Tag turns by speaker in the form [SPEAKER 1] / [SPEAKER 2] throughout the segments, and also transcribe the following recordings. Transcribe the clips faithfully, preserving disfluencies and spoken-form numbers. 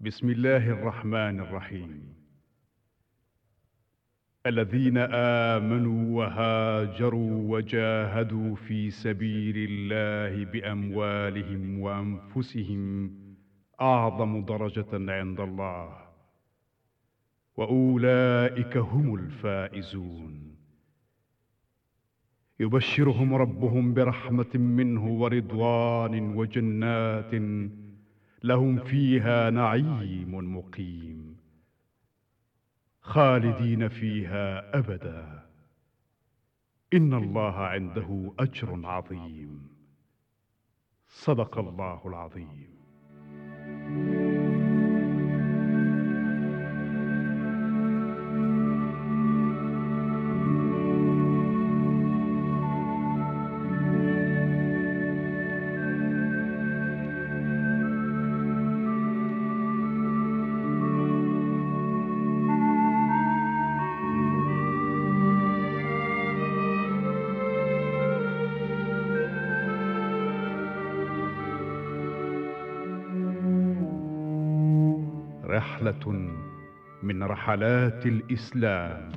[SPEAKER 1] بسم الله الرحمن الرحيم. الذين آمنوا وهاجروا وجاهدوا في سبيل الله بأموالهم وأنفسهم أعظم درجة عند الله، وأولئك هم الفائزون. يبشرهم ربهم برحمة منه ورضوان وجنات لهم فيها نعيم مقيم خالدين فيها أبدا، إن الله عنده أجر عظيم. صدق الله العظيم. رحلة من رحلات الإسلام.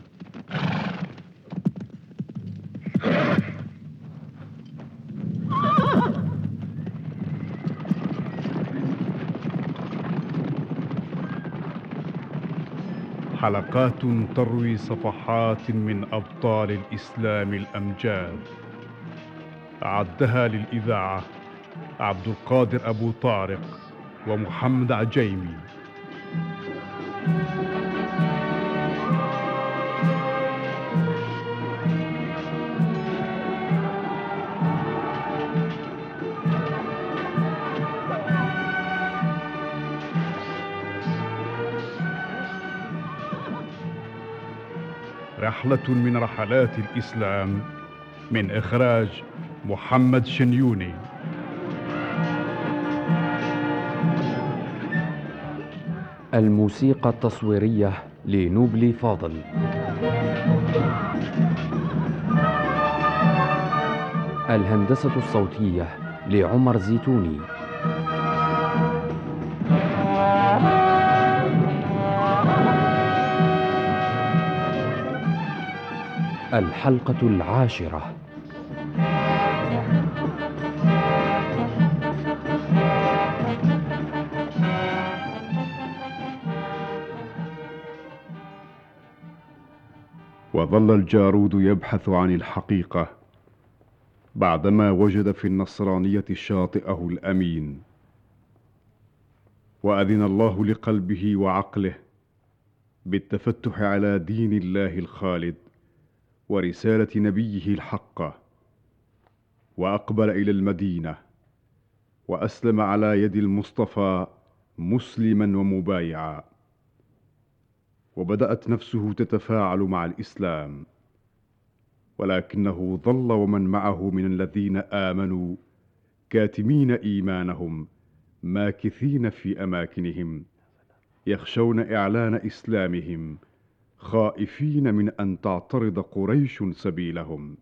[SPEAKER 1] حلقات تروي صفحات من أبطال الإسلام الأمجاد. أعدها للإذاعة عبد القادر أبو طارق ومحمد عجيمي. رحلة من رحلات الإسلام، من إخراج محمد شنيوني.
[SPEAKER 2] الموسيقى التصويرية لنوبلي فاضل. الهندسة الصوتية لعمر زيتوني. الحلقة العاشرة.
[SPEAKER 1] وظل الجارود يبحث عن الحقيقة بعدما وجد في النصرانية شاطئه الأمين، وأذن الله لقلبه وعقله بالتفتح على دين الله الخالد ورسالة نبيه الحقة، وأقبل إلى المدينة وأسلم على يد المصطفى مسلما ومبايعا، وبدأت نفسه تتفاعل مع الإسلام، ولكنه ظل ومن معه من الذين آمنوا كاتمين إيمانهم ماكثين في أماكنهم يخشون إعلان إسلامهم، خائفين من أن تعترض قريش سبيلهم.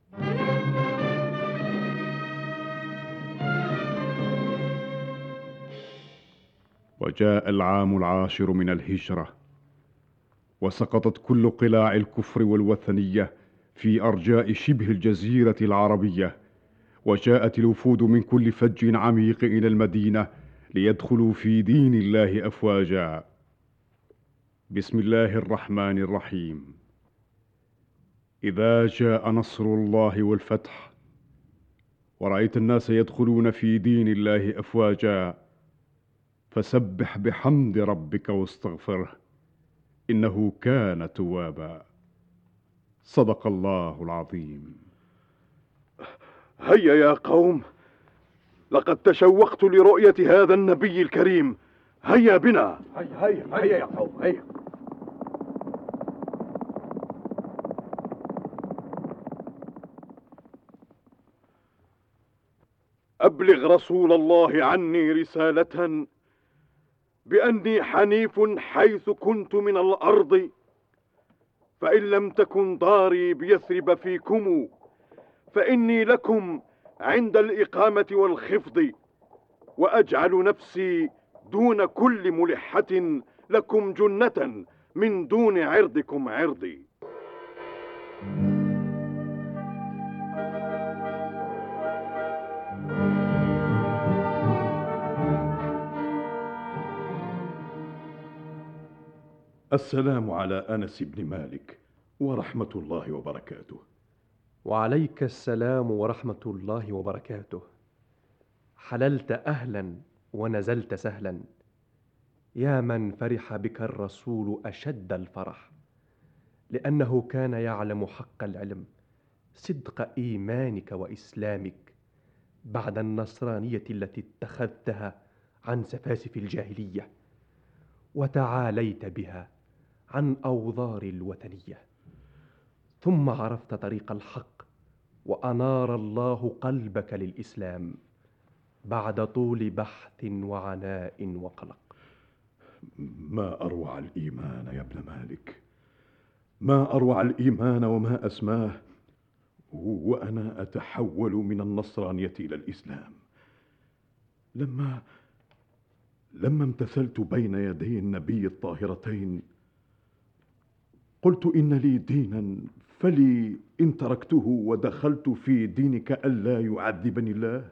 [SPEAKER 1] وجاء العام العاشر من الهجرة، وسقطت كل قلاع الكفر والوثنية في أرجاء شبه الجزيرة العربية، وجاءت الوفود من كل فج عميق إلى المدينة ليدخلوا في دين الله أفواجا. بسم الله الرحمن الرحيم. إذا جاء نصر الله والفتح ورأيت الناس يدخلون في دين الله أفواجا فسبح بحمد ربك واستغفره إنه كان توابا. صدق الله العظيم.
[SPEAKER 3] هيا يا قوم، لقد تشوقت لرؤية هذا النبي الكريم. هيا بنا.
[SPEAKER 4] هيا هيا هيا يا قوم، هيا.
[SPEAKER 3] أبلغ رسول الله عني رسالة بأني حنيف حيث كنت من الأرض، فإن لم تكن داري بيثرب فيكم فإني لكم عند الإقامة والخفض، وأجعل نفسي دون كل ملحة لكم جنة من دون عرضكم عرضي. السلام على أنس بن مالك ورحمة الله وبركاته.
[SPEAKER 4] وعليك السلام ورحمة الله وبركاته. حللت أهلا ونزلت سهلا، يا من فرح بك الرسول أشد الفرح، لأنه كان يعلم حق العلم، صدق إيمانك وإسلامك بعد النصرانية التي اتخذتها عن سفاسف الجاهلية، وتعاليت بها عن أوضار الوثنية، ثم عرفت طريق الحق وأنار الله قلبك للإسلام بعد طول بحث وعناء وقلق.
[SPEAKER 3] ما أروع الإيمان يا ابن مالك، ما أروع الإيمان وما أسماه، وأنا أتحول من النصرانية إلى الإسلام. لما لما امتثلت بين يدي النبي الطاهرتين قلت إن لي دينا، فلي إن تركته ودخلت في دينك ألا يعذبني الله.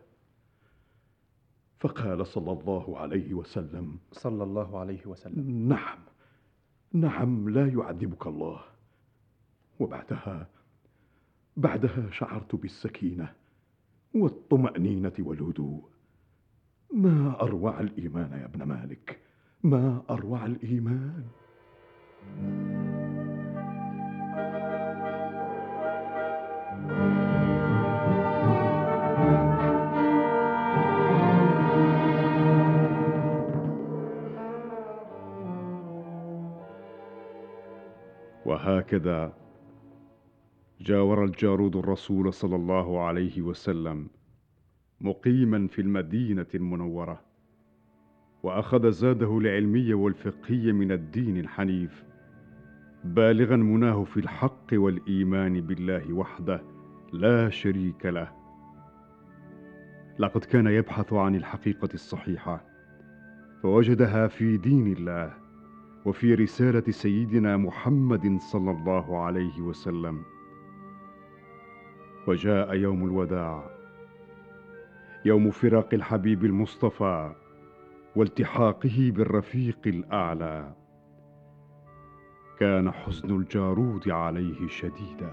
[SPEAKER 3] فقال صلى الله عليه وسلم
[SPEAKER 4] صلى الله عليه وسلم:
[SPEAKER 3] نعم نعم، لا يعذبك الله. وبعدها بعدها شعرت بالسكينة والطمأنينة والهدوء. ما أروع الإيمان يا ابن مالك، ما أروع الإيمان.
[SPEAKER 1] وهكذا جاور الجارود الرسول صلى الله عليه وسلم مقيما في المدينة المنورة، وأخذ زاده العلمي والفقهي من الدين الحنيف، بالغا مناه في الحق والإيمان بالله وحده لا شريك له. لقد كان يبحث عن الحقيقة الصحيحة، فوجدها في دين الله وفي رسالة سيدنا محمد صلى الله عليه وسلم. وجاء يوم الوداع، يوم فراق الحبيب المصطفى والتحاقه بالرفيق الأعلى. كان حزن الجارود عليه شديدا.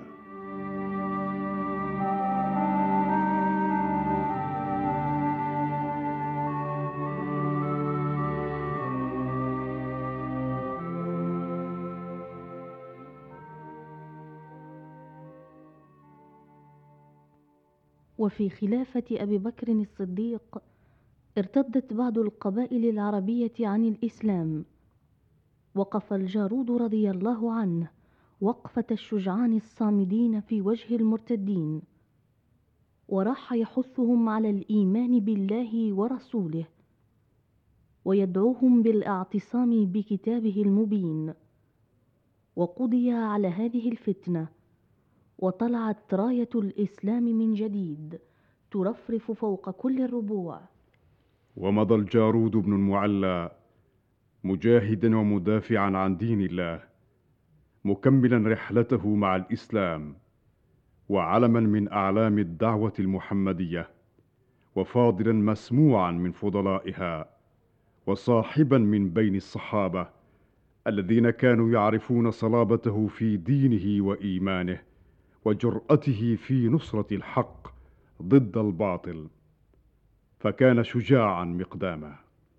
[SPEAKER 5] وفي خلافة أبي بكر الصديق ارتدت بعض القبائل العربية عن الإسلام. وقف الجارود رضي الله عنه وقفة الشجعان الصامدين في وجه المرتدين، وراح يحثهم على الإيمان بالله ورسوله، ويدعوهم بالاعتصام بكتابه المبين. وقضي على هذه الفتنة، وطلعت راية الإسلام من جديد ترفرف فوق كل الربوع.
[SPEAKER 1] ومضى الجارود بن المعلى مجاهدا ومدافعا عن دين الله، مكملا رحلته مع الإسلام، وعلما من أعلام الدعوة المحمدية، وفاضلا مسموعا من فضلائها، وصاحبا من بين الصحابة الذين كانوا يعرفون صلابته في دينه وإيمانه، وجرأته في نصرة الحق ضد الباطل، فكان شجاعا مقداما.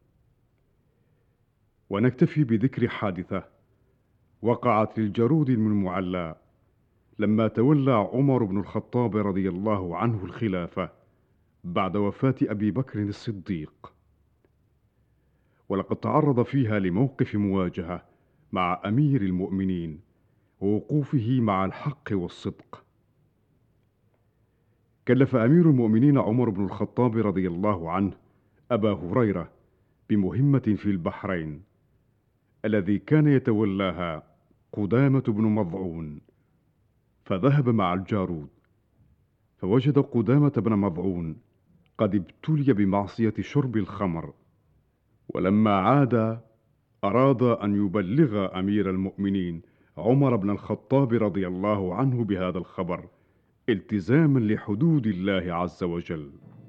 [SPEAKER 1] ونكتفي بذكر حادثة وقعت للجارود بن المعلى لما تولى عمر بن الخطاب رضي الله عنه الخلافة بعد وفاة أبي بكر الصديق، ولقد تعرض فيها لموقف مواجهة مع أمير المؤمنين ووقوفه مع الحق والصدق. كلف أمير المؤمنين عمر بن الخطاب رضي الله عنه أبا هريرة بمهمة في البحرين الذي كان يتولاها قدامة بن مضعون، فذهب مع الجارود، فوجد قدامة بن مضعون قد ابتلي بمعصية شرب الخمر، ولما عاد أراد أن يبلغ أمير المؤمنين عمر بن الخطاب رضي الله عنه بهذا الخبر التزاما لحدود الله عز وجل.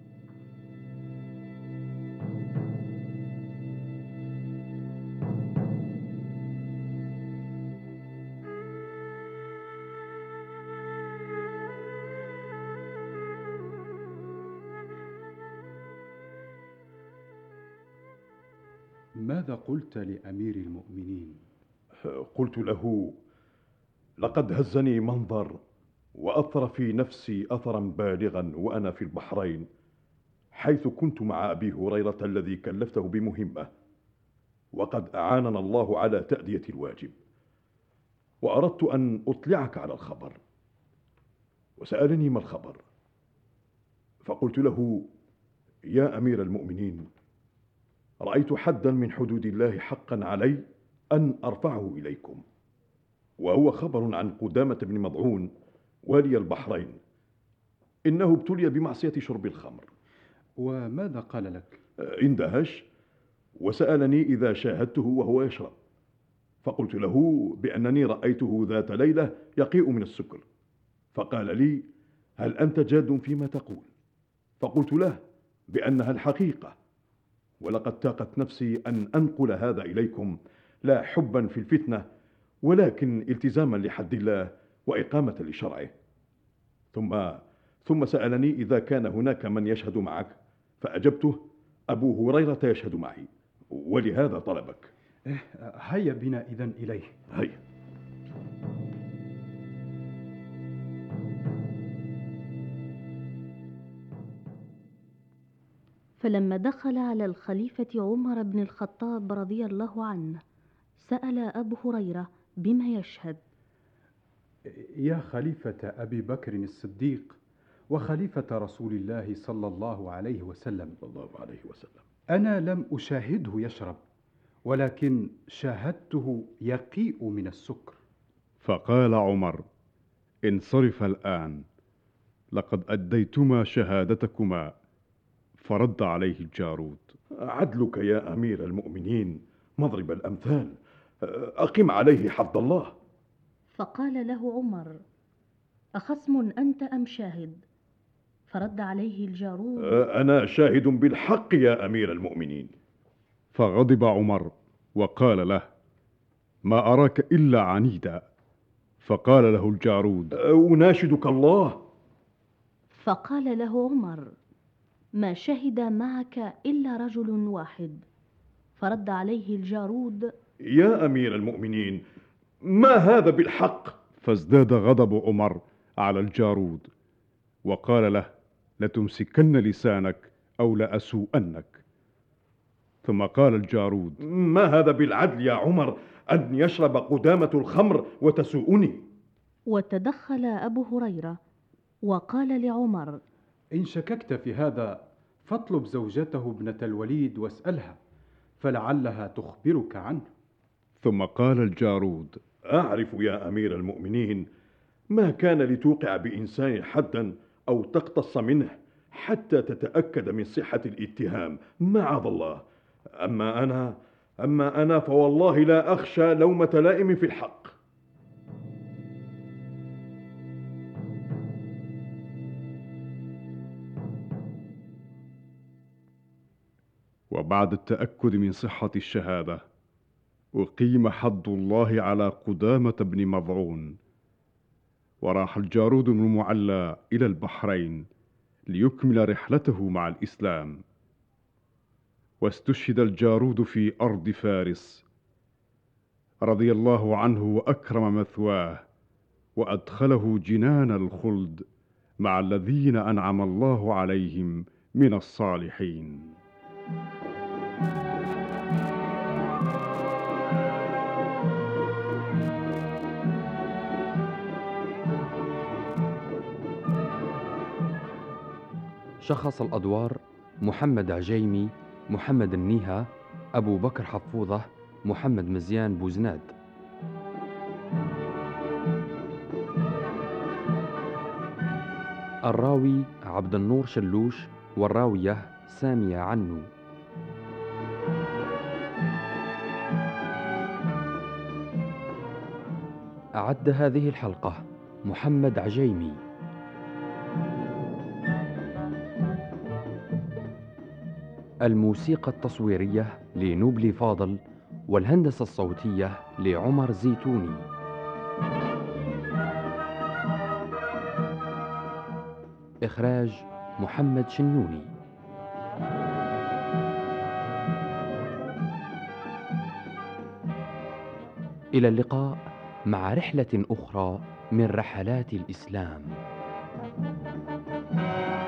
[SPEAKER 6] ماذا قلت لأمير المؤمنين؟
[SPEAKER 3] قلت له: لقد هزني منظر وأثر في نفسي أثرا بالغا وأنا في البحرين، حيث كنت مع أبي هريرة الذي كلفته بمهمة، وقد أعاننا الله على تأدية الواجب، وأردت أن أطلعك على الخبر. وسألني: ما الخبر؟ فقلت له: يا أمير المؤمنين، رأيت حدا من حدود الله حقا علي أن أرفعه إليكم، وهو خبر عن قدامة بن مضعون والي البحرين، إنه ابتلي بمعصية شرب الخمر.
[SPEAKER 6] وماذا قال لك؟
[SPEAKER 3] اندهش وسألني إذا شاهدته وهو يشرب، فقلت له بأنني رأيته ذات ليلة يقيء من السكر، فقال لي: هل أنت جاد فيما تقول؟ فقلت له بأنها الحقيقة، ولقد تاقت نفسي أن أنقل هذا إليكم، لا حبا في الفتنة، ولكن التزاما لحد الله وإقامة لشرعه. ثم ثم سألني إذا كان هناك من يشهد معك، فأجبته: أبو هريرة يشهد معي، ولهذا طلبك.
[SPEAKER 6] هيا بنا إذن إليه.
[SPEAKER 3] هيا.
[SPEAKER 5] فلما دخل على الخليفة عمر بن الخطاب رضي الله عنه، سأل أبو هريرة بما يشهد.
[SPEAKER 6] يا خليفة أبي بكر الصديق وخليفة رسول الله صلى الله عليه وسلم
[SPEAKER 3] صلى الله عليه وسلم
[SPEAKER 6] أنا لم أشاهده يشرب، ولكن شاهدته يقيء من السكر.
[SPEAKER 1] فقال عمر: انصرف الآن، لقد أديتما شهادتكما. فرد عليه الجارود:
[SPEAKER 3] عدلك يا أمير المؤمنين مضرب الأمثال، أقم عليه حد الله.
[SPEAKER 5] فقال له عمر: أخصم أنت أم شاهد؟ فرد عليه الجارود:
[SPEAKER 3] أنا شاهد بالحق يا أمير المؤمنين.
[SPEAKER 1] فغضب عمر وقال له: ما أراك إلا عنيدا. فقال له الجارود:
[SPEAKER 3] أناشدك الله.
[SPEAKER 5] فقال له عمر: ما شهد معك إلا رجل واحد. فرد عليه الجارود:
[SPEAKER 3] يا أمير المؤمنين، ما هذا بالحق؟
[SPEAKER 1] فازداد غضب عمر على الجارود وقال له: لتمسكن لسانك أو لأسوءنك. ثم قال الجارود:
[SPEAKER 3] ما هذا بالعدل يا عمر، أن يشرب قدامة الخمر وتسوءني؟
[SPEAKER 5] وتدخل أبو هريرة وقال لعمر:
[SPEAKER 6] إن شككت في هذا فاطلب زوجته ابنة الوليد واسألها، فلعلها تخبرك عنه.
[SPEAKER 1] ثم قال الجارود:
[SPEAKER 3] أعرف يا أمير المؤمنين، ما كان لتوقع بإنسان حدا أو تقتص منه حتى تتأكد من صحة الاتهام، معاذ الله. أما أنا أما أنا فوالله لا أخشى لومة لائم في الحق.
[SPEAKER 1] وبعد التأكد من صحة الشهادة أقيم حد الله على قدامة بن مضعون، وراح الجارود بن المعلى إلى البحرين ليكمل رحلته مع الإسلام. واستشهد الجارود في أرض فارس رضي الله عنه وأكرم مثواه، وأدخله جنان الخلد مع الذين أنعم الله عليهم من الصالحين.
[SPEAKER 2] شخص الأدوار: محمد عجيمي، محمد النيها، أبو بكر حفوظة، محمد مزيان بوزناد. الراوي: عبد النور شلوش، والراوية: سامية عنو. أعد هذه الحلقة محمد عجيمي. الموسيقى التصويرية لنوبلي فاضل، والهندسة الصوتية لعمر زيتوني. إخراج محمد شنيوني. إلى اللقاء مع رحلة أخرى من رحلات الإسلام.